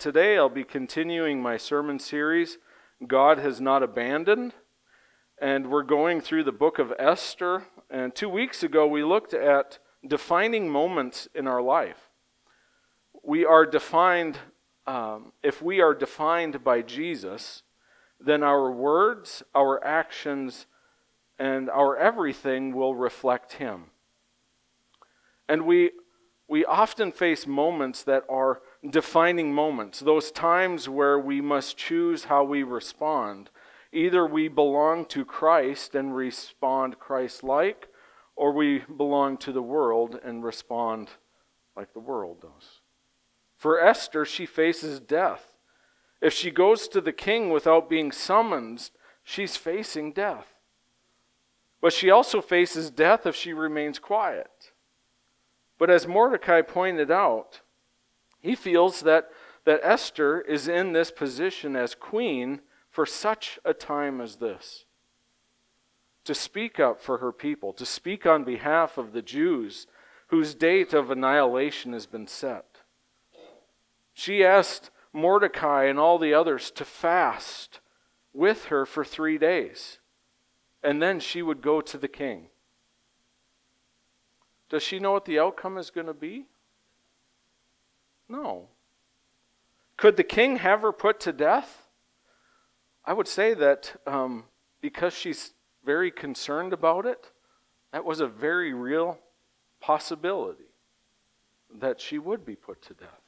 today I'll be continuing my sermon series, God Has Not Abandoned. And we're going through the book of Esther. And 2 weeks ago we looked at defining moments in our life. We are defined, if we are defined by Jesus, then our words, our actions, and our everything will reflect Him. And we often face moments that are defining moments, those times where we must choose how we respond. Either we belong to Christ and respond Christ-like, or we belong to the world and respond like the world does. For Esther, she faces death. If she goes to the king without being summoned, she's facing death. But she also faces death if she remains quiet. But as Mordecai pointed out, he feels that Esther is in this position as queen for such a time as this. To speak up for her people, to speak on behalf of the Jews whose date of annihilation has been set. She asked Mordecai and all the others to fast with her for 3 days, and then she would go to the king. Does she know what the outcome is going to be? No. Could the king have her put to death? I would say that because she's very concerned about it, that was a very real possibility that she would be put to death.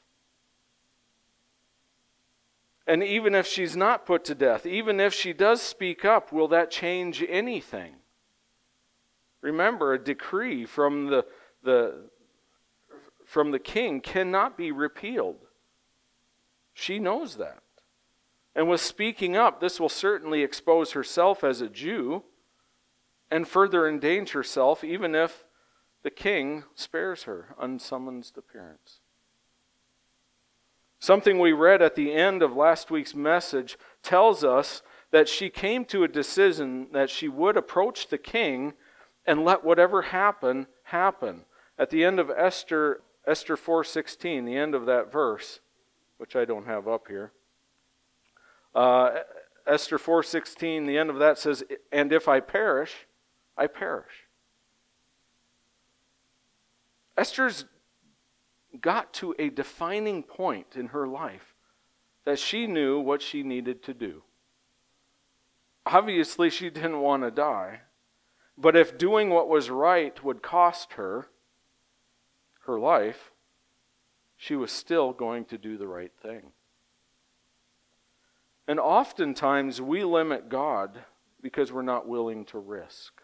And even if she's not put to death, even if she does speak up, will that change anything? Remember, a decree from the king cannot be repealed. She knows that. And with speaking up, this will certainly expose herself as a Jew and further endanger herself, even if the king spares her unsummoned appearance. Something we read at the end of last week's message tells us that she came to a decision that she would approach the king and let whatever happen, happen. At the end of Esther 4:16, the end of that verse, which I don't have up here, Esther 4:16, the end of that says, "And if I perish, I perish." Esther's got to a defining point in her life that she knew what she needed to do. Obviously, she didn't want to die. But if doing what was right would cost her her life, she was still going to do the right thing. And oftentimes we limit God because we're not willing to risk.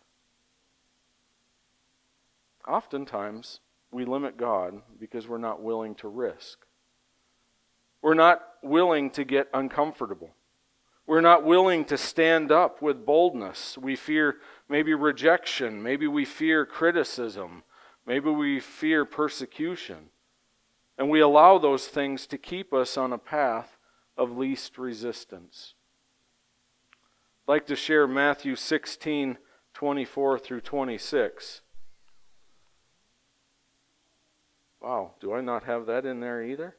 Oftentimes we limit God because we're not willing to risk. We're not willing to get uncomfortable. We're not willing to stand up with boldness. We fear maybe rejection. Maybe we fear criticism. Maybe we fear persecution. And we allow those things to keep us on a path of least resistance. I'd like to share Matthew 16:24 through 26. Wow, do I not have that in there either?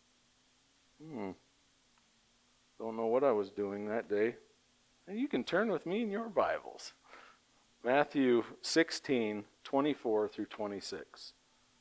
Don't know what I was doing that day. And you can turn with me in your Bibles. Matthew 16:24 through 26.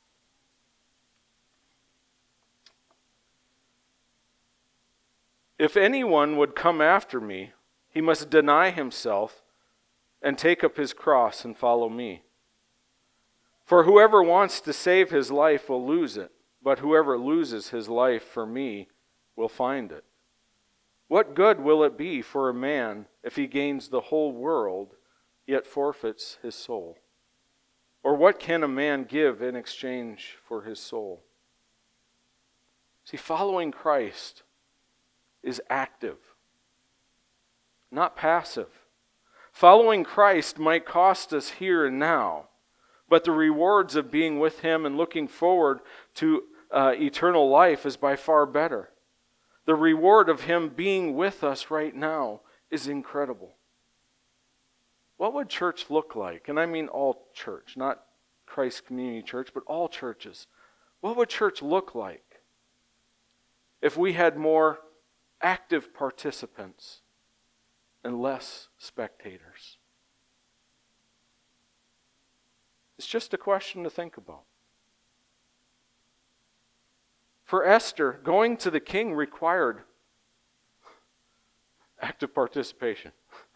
If anyone would come after me, he must deny himself and take up his cross and follow me. For whoever wants to save his life will lose it, but whoever loses his life for me will find it. What good will it be for a man if he gains the whole world, yet forfeits his soul? Or what can a man give in exchange for his soul? See, following Christ is active, not passive. Following Christ might cost us here and now, but the rewards of being with Him and looking forward to eternal life is by far better. The reward of Him being with us right now is incredible. What would church look like? And I mean all church, not Christ Community Church, but all churches. What would church look like if we had more active participants and less spectators? It's just a question to think about. For Esther, going to the king required active participation.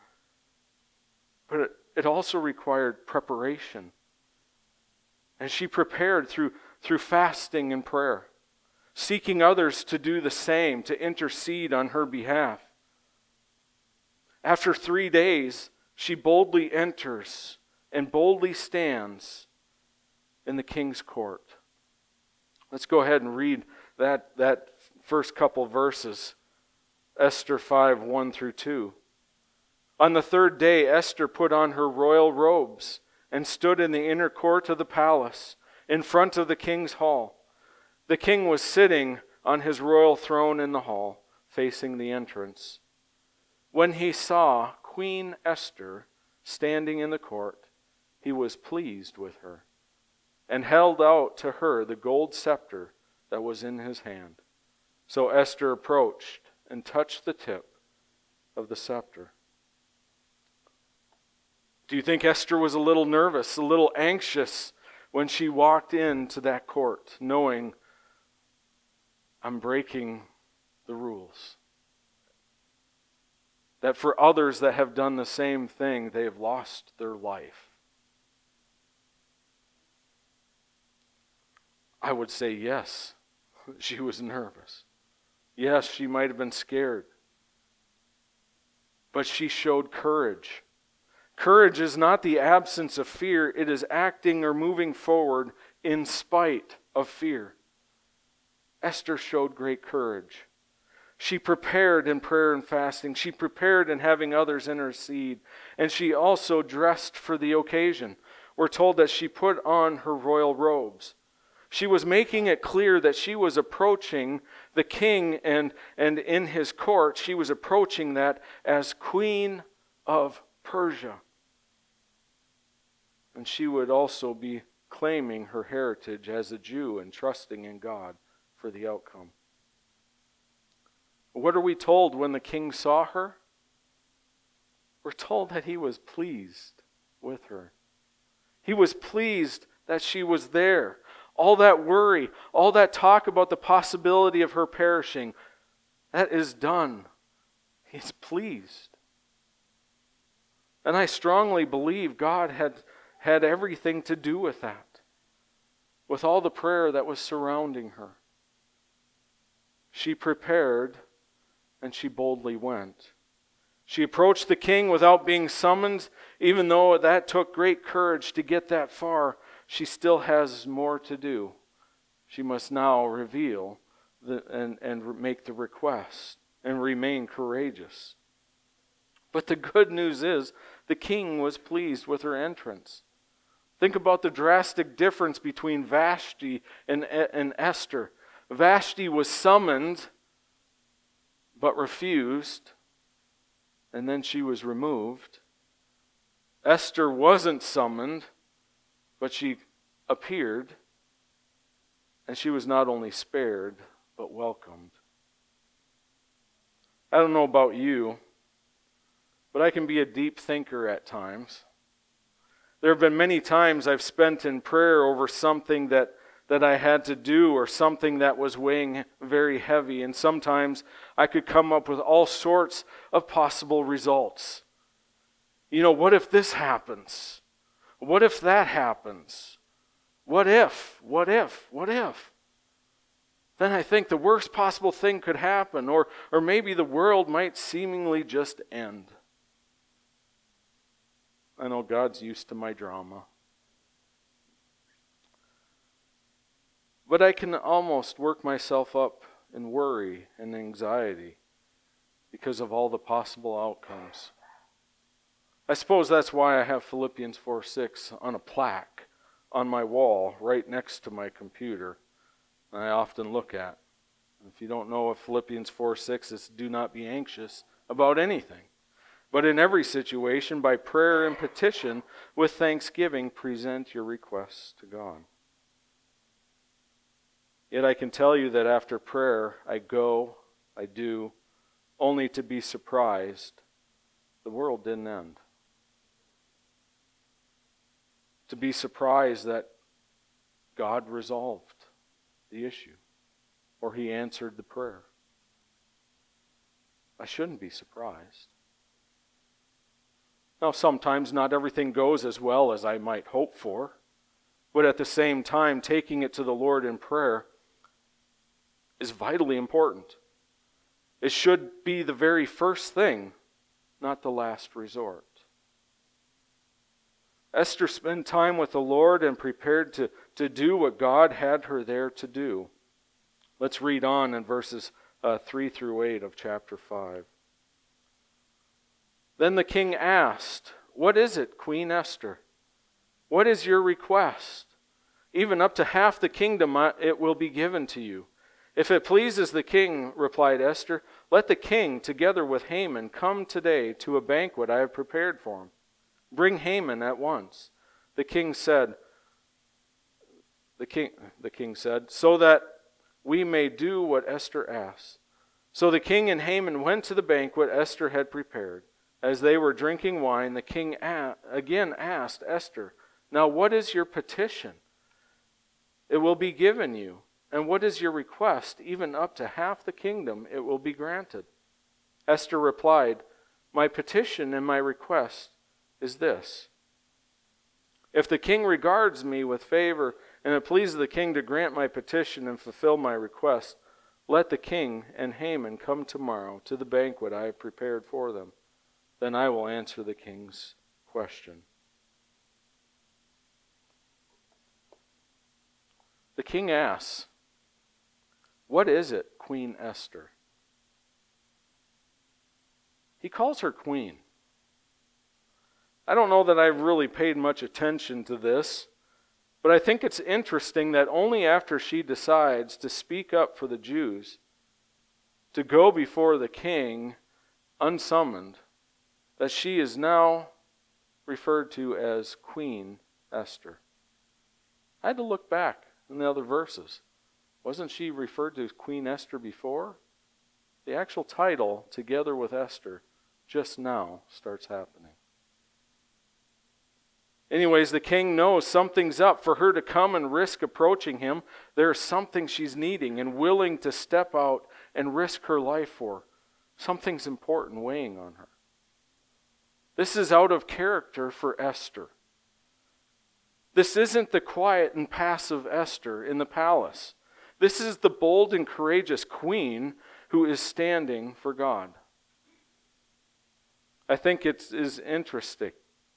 But it also required preparation. And she prepared through fasting and prayer, seeking others to do the same, to intercede on her behalf. After 3 days, she boldly enters and boldly stands in the king's court. Let's go ahead and read that first couple verses. Esther 5, 1 through 2. On the 3rd day, Esther put on her royal robes and stood in the inner court of the palace, in front of the king's hall. The king was sitting on his royal throne in the hall, facing the entrance. When he saw Queen Esther standing in the court, he was pleased with her, and held out to her the gold scepter that was in his hand. So Esther approached and touched the tip of the scepter. Do you think Esther was a little nervous, a little anxious when she walked into that court, knowing, I'm breaking the rules? That for others that have done the same thing, they have lost their life. I would say yes, she was nervous. Yes, she might have been scared. But she showed courage. Courage is not the absence of fear, it is acting or moving forward in spite of fear. Esther showed great courage. She prepared in prayer and fasting. She prepared in having others intercede. And she also dressed for the occasion. We're told that she put on her royal robes. She was making it clear that she was approaching the king and in his court, she was approaching that as Queen of Persia. And she would also be claiming her heritage as a Jew and trusting in God for the outcome. What are we told when the king saw her? We're told that he was pleased with her. He was pleased that she was there. All that worry, all that talk about the possibility of her perishing, that is done. He's pleased. And I strongly believe God had everything to do with that, with all the prayer that was surrounding her. She prepared and she boldly went. She approached the king without being summoned. Even though that took great courage to get that far, she still has more to do. She must now reveal and make the request and remain courageous. But the good news is the king was pleased with her entrance. Think about the drastic difference between Vashti and Esther. Vashti was summoned but refused, and then she was removed. Esther wasn't summoned, but she appeared, and she was not only spared, but welcomed. I don't know about you, but I can be a deep thinker at times. There have been many times I've spent in prayer over something that I had to do or something that was weighing very heavy, and sometimes I could come up with all sorts of possible results. What if this happens? What if that happens? What if? What if? What if? Then I think the worst possible thing could happen, or maybe the world might seemingly just end. I know God's used to my drama. But I can almost work myself up in worry and anxiety because of all the possible outcomes. I suppose that's why I have Philippians 4:6 on a plaque on my wall right next to my computer. And I often look at. If you don't know what Philippians 4:6 is, do not be anxious about anything. But in every situation, by prayer and petition, with thanksgiving, present your requests to God. Yet I can tell you that after prayer, I do, only to be surprised. The world didn't end. To be surprised that God resolved the issue, or He answered the prayer. I shouldn't be surprised. Now, sometimes not everything goes as well as I might hope for, but at the same time, taking it to the Lord in prayer is vitally important. It should be the very first thing, not the last resort. Esther spent time with the Lord and prepared to do what God had her there to do. Let's read on in verses 3 through 8 of chapter 5. Then the king asked, "What is it, Queen Esther? What is your request? Even up to half the kingdom it will be given to you. If it pleases the king," replied Esther, "let the king, together with Haman, come today to a banquet I have prepared for him. Bring Haman at once." The king said, "So that we may do what Esther asks." So the king and Haman went to the banquet Esther had prepared. As they were drinking wine, the king again asked Esther, "Now what is your petition? It will be given you. And what is your request? Even up to half the kingdom it will be granted." Esther replied, "My petition and my request is this. If the king regards me with favor, and it pleases the king to grant my petition and fulfill my request, let the king and Haman come tomorrow to the banquet I have prepared for them. Then I will answer the king's question." The king asks, "What is it, Queen Esther?" He calls her queen. I don't know that I've really paid much attention to this, but I think it's interesting that only after she decides to speak up for the Jews, to go before the king unsummoned, that she is now referred to as Queen Esther. I had to look back in the other verses. Wasn't she referred to as Queen Esther before? The actual title, together with Esther, just now starts happening. Anyways, the king knows something's up. For her to come and risk approaching him, there's something she's needing and willing to step out and risk her life for. Something's important weighing on her. This is out of character for Esther. This isn't the quiet and passive Esther in the palace. This is the bold and courageous queen who is standing for God. I think it's interesting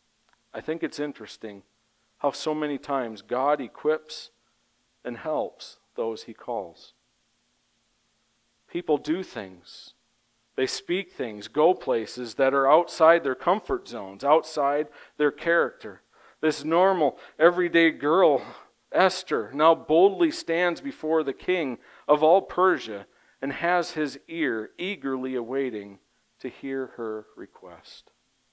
how so many times God equips and helps those He calls. People do things. They speak things, go places that are outside their comfort zones, outside their character. This normal, everyday girl, Esther, now boldly stands before the king of all Persia and has his ear eagerly awaiting to hear her request.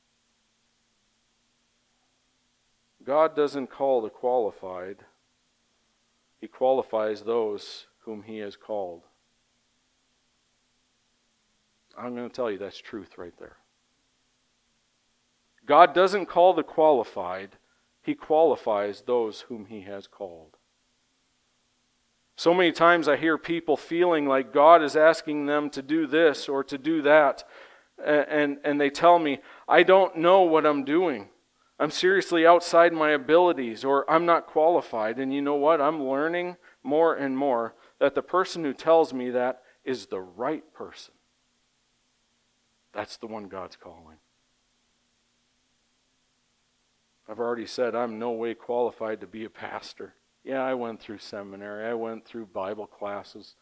God doesn't call the qualified. He qualifies those whom He has called. I'm going to tell you that's truth right there. God doesn't call the qualified. He qualifies those whom He has called. So many times I hear people feeling like God is asking them to do this or to do that. And they tell me, I don't know what I'm doing. I'm seriously outside my abilities, or I'm not qualified. And you know what? I'm learning more and more that the person who tells me that is the right person. That's the one God's calling. I've already said I'm no way qualified to be a pastor. Yeah, I went through seminary. I went through Bible classes.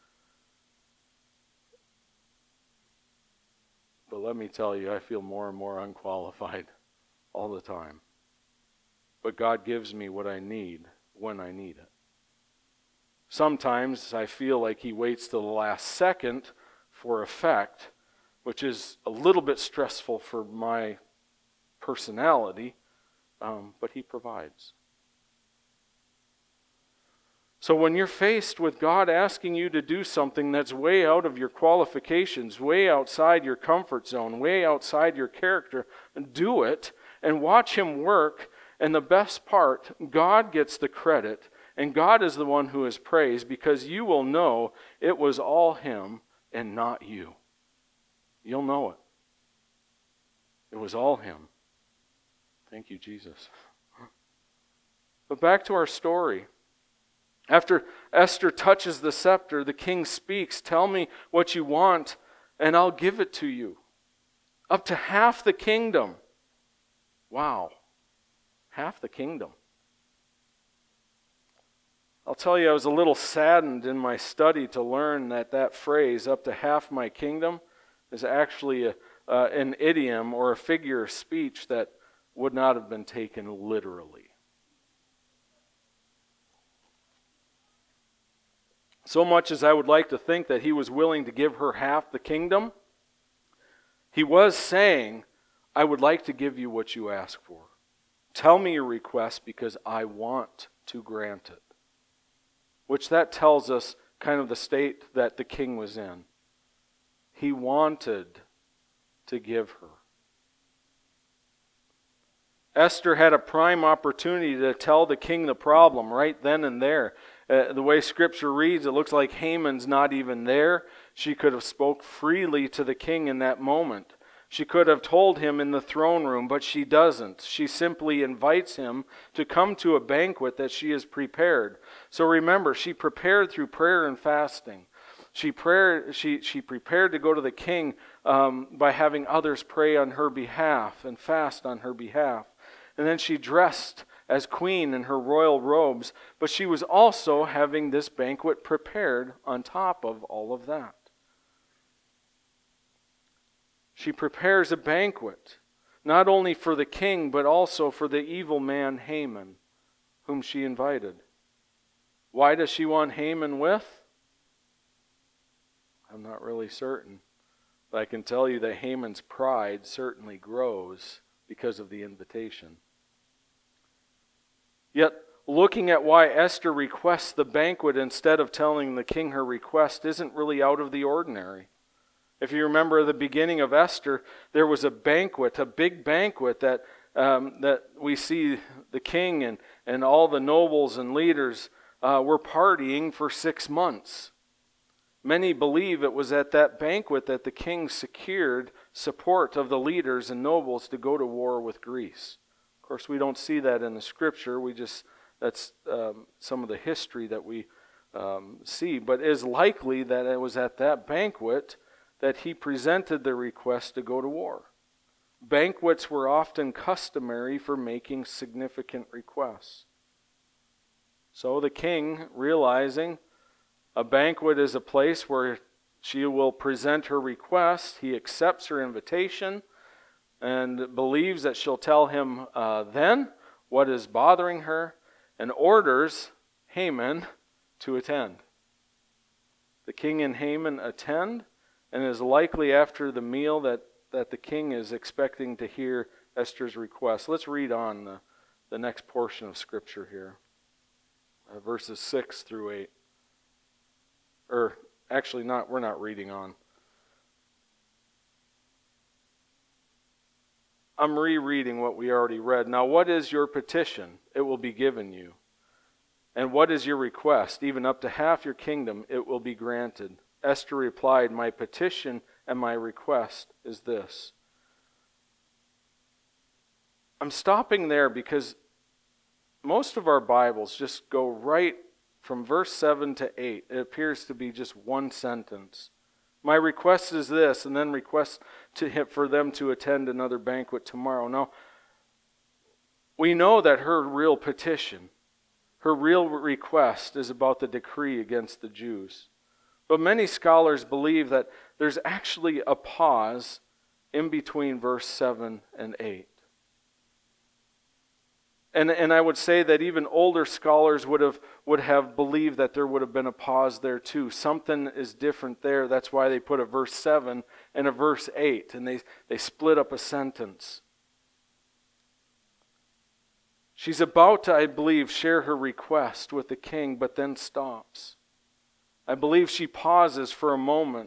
But let me tell you, I feel more and more unqualified all the time. But God gives me what I need when I need it. Sometimes I feel like He waits till the last second for effect, which is a little bit stressful for my personality, but He provides. So when you're faced with God asking you to do something that's way out of your qualifications, way outside your comfort zone, way outside your character, do it and watch Him work. And the best part, God gets the credit, and God is the one who is praised, because you will know it was all Him and not you. You'll know it. It was all Him. Thank you, Jesus. But back to our story. After Esther touches the scepter, the king speaks, "Tell me what you want, and I'll give it to you. Up to half the kingdom." Wow. Half the kingdom. I'll tell you, I was a little saddened in my study to learn that phrase, "up to half my kingdom," is actually an idiom or a figure of speech that would not have been taken literally. So much as I would like to think that he was willing to give her half the kingdom, he was saying, "I would like to give you what you ask for. Tell me your request because I want to grant it." Which that tells us kind of the state that the king was in. He wanted to give her. Esther had a prime opportunity to tell the king the problem right then and there. The way Scripture reads, it looks like Haman's not even there. She could have spoke freely to the king in that moment. She could have told him in the throne room, but she doesn't. She simply invites him to come to a banquet that she has prepared. So remember, she prepared through prayer and fasting. She prepared to go to the king by having others pray on her behalf and fast on her behalf. And then she dressed as queen in her royal robes, but she was also having this banquet prepared on top of all of that. She prepares a banquet, not only for the king, but also for the evil man Haman, whom she invited. Why does she want Haman with? I'm not really certain. But I can tell you that Haman's pride certainly grows because of the invitation. Yet, looking at why Esther requests the banquet instead of telling the king her request isn't really out of the ordinary. If you remember at the beginning of Esther, there was a banquet, a big banquet that we see the king and all the nobles and leaders were partying for 6 months. Many believe it was at that banquet that the king secured support of the leaders and nobles to go to war with Greece. Of course, we don't see that in the Scripture. That's some of the history that we see. But it is likely that it was at that banquet that he presented the request to go to war. Banquets were often customary for making significant requests. So the king, realizing a banquet is a place where she will present her request, he accepts her invitation and believes that she'll tell him then what is bothering her, and orders Haman to attend. The king and Haman attend, and it is likely after the meal that the king is expecting to hear Esther's request. Let's read on the next portion of Scripture here, verses 6 through 8. Or actually not, we're not reading on. I'm rereading what we already read. "Now what is your petition? It will be given you. And what is your request? Even up to half your kingdom, it will be granted." Esther replied, "My petition and my request is this." I'm stopping there because most of our Bibles just go right from verse 7 to 8. It appears to be just one sentence. My request is this, and then request for them to attend another banquet tomorrow. Now, we know that her real petition, her real request is about the decree against the Jews. But many scholars believe that there's actually a pause in between verse 7 and 8. And I would say that even older scholars would have believed that there would have been a pause there too. Something is different there. That's why they put a verse 7 and a verse 8, and they split up a sentence. She's about to, I believe, share her request with the king, but then stops. I believe she pauses for a moment.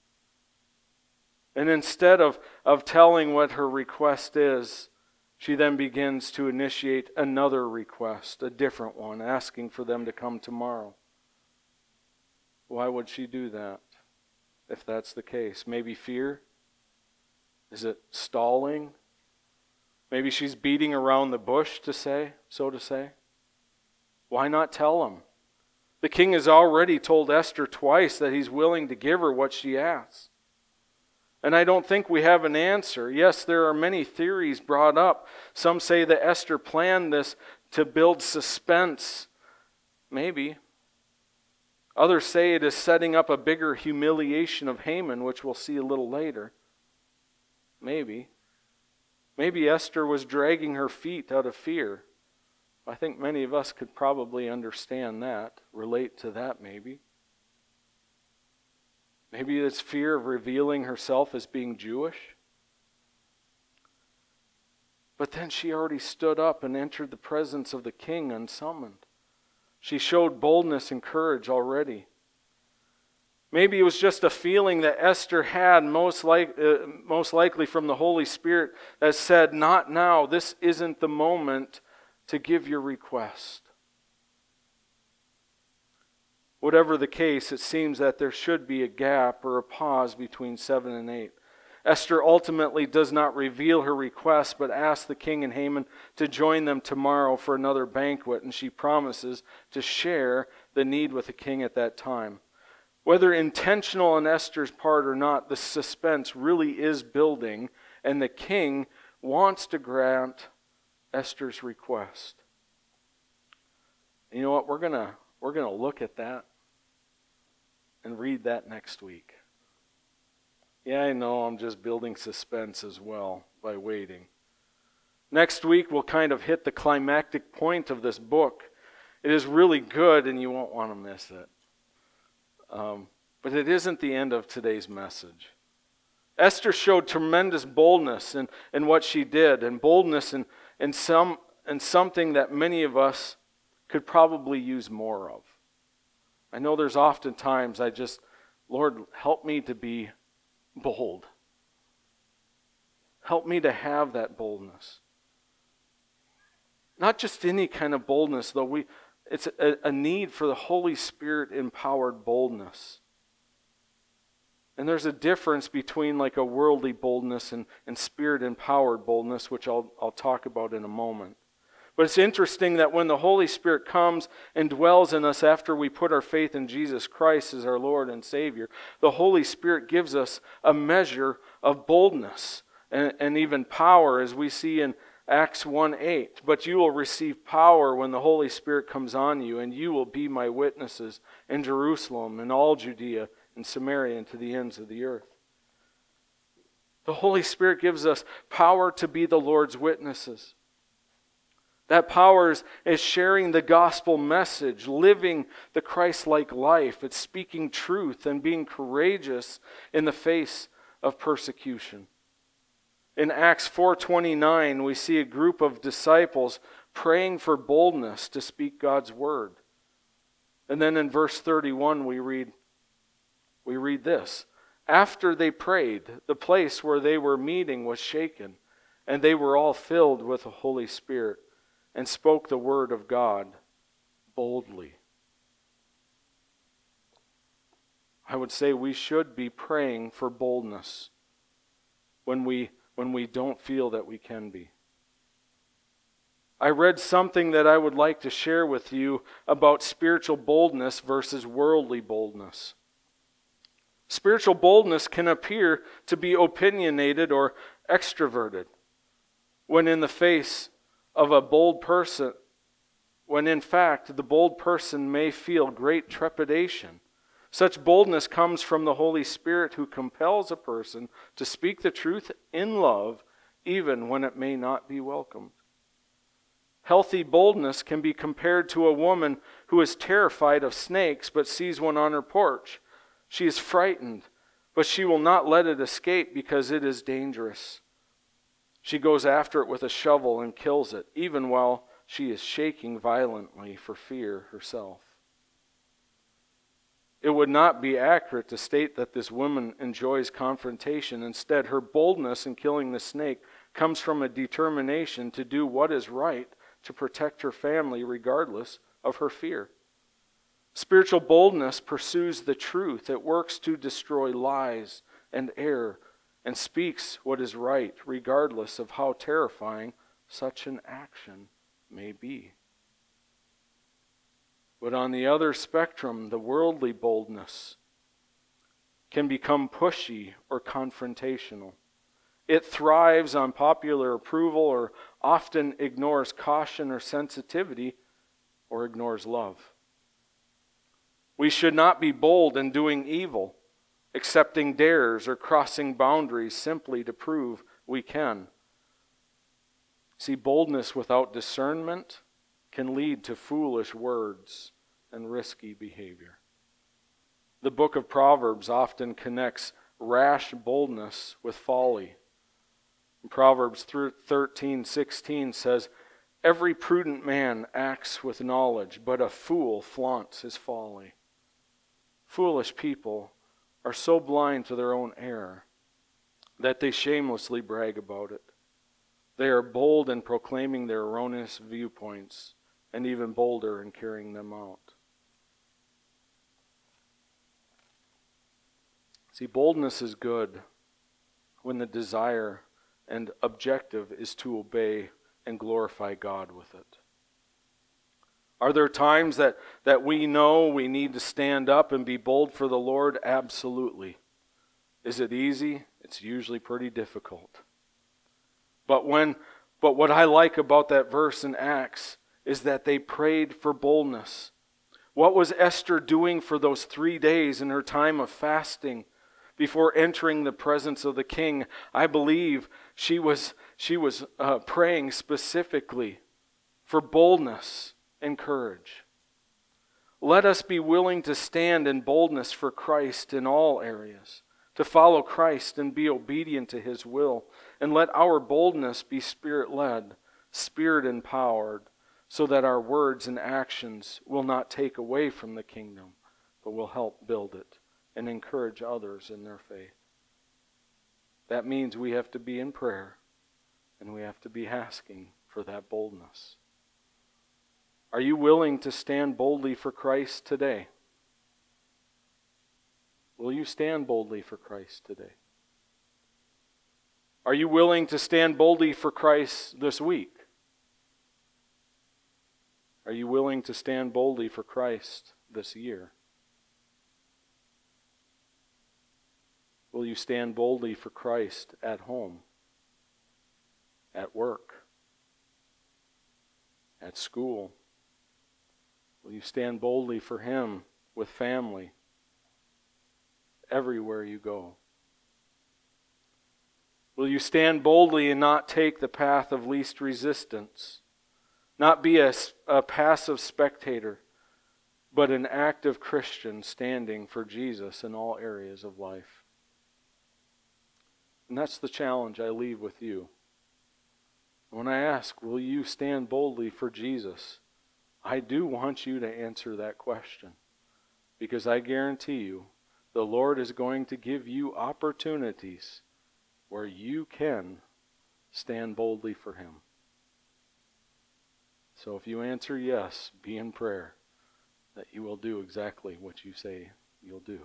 And instead of telling what her request is, she then begins to initiate another request, a different one, asking for them to come tomorrow. Why would she do that, if that's the case? Maybe fear? Is it stalling? Maybe she's beating around the bush, so to say. Why not tell him? The king has already told Esther twice that he's willing to give her what she asks. And I don't think we have an answer. Yes, there are many theories brought up. Some say that Esther planned this to build suspense. Maybe. Others say it is setting up a bigger humiliation of Haman, which we'll see a little later. Maybe. Maybe Esther was dragging her feet out of fear. I think many of us could probably understand that, relate to that maybe. Maybe it's fear of revealing herself as being Jewish. But then she already stood up and entered the presence of the king unsummoned. She showed boldness and courage already. Maybe it was just a feeling that Esther had, most likely from the Holy Spirit, that said, not now, this isn't the moment to give your request. Whatever the case, it seems that there should be a gap or a pause between 7 and 8. Esther ultimately does not reveal her request, but asks the king and Haman to join them tomorrow for another banquet, and she promises to share the need with the king at that time. Whether intentional on Esther's part or not, the suspense really is building, and the king wants to grant Esther's request. You know what? We're gonna look at that and read that next week. Yeah, I know I'm just building suspense as well by waiting. Next week we'll kind of hit the climactic point of this book. It is really good and you won't want to miss it. But it isn't the end of today's message. Esther showed tremendous boldness in what she did, and boldness in something that many of us could probably use more of. I know there's often times Lord, help me to be bold. Help me to have that boldness. Not just any kind of boldness, though. It's a need for the Holy Spirit empowered boldness. And there's a difference between like a worldly boldness and Spirit empowered boldness, which I'll talk about in a moment. But it's interesting that when the Holy Spirit comes and dwells in us after we put our faith in Jesus Christ as our Lord and Savior, the Holy Spirit gives us a measure of boldness and even power, as we see in Acts 1:8. But you will receive power when the Holy Spirit comes on you, and you will be my witnesses in Jerusalem and all Judea and Samaria and to the ends of the earth. The Holy Spirit gives us power to be the Lord's witnesses. That power is sharing the gospel message, living the Christ-like life. It's speaking truth and being courageous in the face of persecution. In Acts 4:29, we see a group of disciples praying for boldness to speak God's word. And then in verse 31, we read this. After they prayed, the place where they were meeting was shaken, and they were all filled with the Holy Spirit, and spoke the word of God boldly. I would say we should be praying for boldness when we don't feel that we can be. I read something that I would like to share with you about spiritual boldness versus worldly boldness. Spiritual boldness can appear to be opinionated or extroverted when in the face of a bold person, when in fact the bold person may feel great trepidation. Such boldness comes from the Holy Spirit, who compels a person to speak the truth in love, even when it may not be welcomed. Healthy boldness can be compared to a woman who is terrified of snakes but sees one on her porch. She is frightened, but she will not let it escape because it is dangerous. She goes after it with a shovel and kills it, even while she is shaking violently for fear herself. It would not be accurate to state that this woman enjoys confrontation. Instead, her boldness in killing the snake comes from a determination to do what is right to protect her family regardless of her fear. Spiritual boldness pursues the truth. It works to destroy lies and error and speaks what is right regardless of how terrifying such an action may be. But on the other spectrum, the worldly boldness can become pushy or confrontational. It thrives on popular approval or often ignores caution or sensitivity or ignores love. We should not be bold in doing evil, accepting dares or crossing boundaries simply to prove we can. See, boldness without discernment can lead to foolish words and risky behavior. The book of Proverbs often connects rash boldness with folly. Proverbs 13:16 says, "Every prudent man acts with knowledge, but a fool flaunts his folly." Foolish people are so blind to their own error that they shamelessly brag about it. They are bold in proclaiming their erroneous viewpoints and even bolder in carrying them out. See, boldness is good when the desire and objective is to obey and glorify God with it. Are there times that we know we need to stand up and be bold for the Lord? Absolutely. Is it easy? It's usually pretty difficult. But what I like about that verse in Acts is that they prayed for boldness. What was Esther doing for those 3 days in her time of fasting before entering the presence of the king? I believe she was praying specifically for boldness and courage. Let us be willing to stand in boldness for Christ in all areas, to follow Christ and be obedient to His will, and let our boldness be Spirit-led, Spirit-empowered, so that our words and actions will not take away from the kingdom, but will help build it and encourage others in their faith. That means we have to be in prayer, and we have to be asking for that boldness. Are you willing to stand boldly for Christ today? Will you stand boldly for Christ today? Are you willing to stand boldly for Christ this week? Are you willing to stand boldly for Christ this year? Will you stand boldly for Christ at home, at work, at school? Will you stand boldly for Him with family, everywhere you go? Will you stand boldly and not take the path of least resistance? Not be a passive spectator, but an active Christian standing for Jesus in all areas of life. And that's the challenge I leave with you. When I ask, will you stand boldly for Jesus? I do want you to answer that question, because I guarantee you the Lord is going to give you opportunities where you can stand boldly for Him. So if you answer yes, be in prayer that you will do exactly what you say you'll do.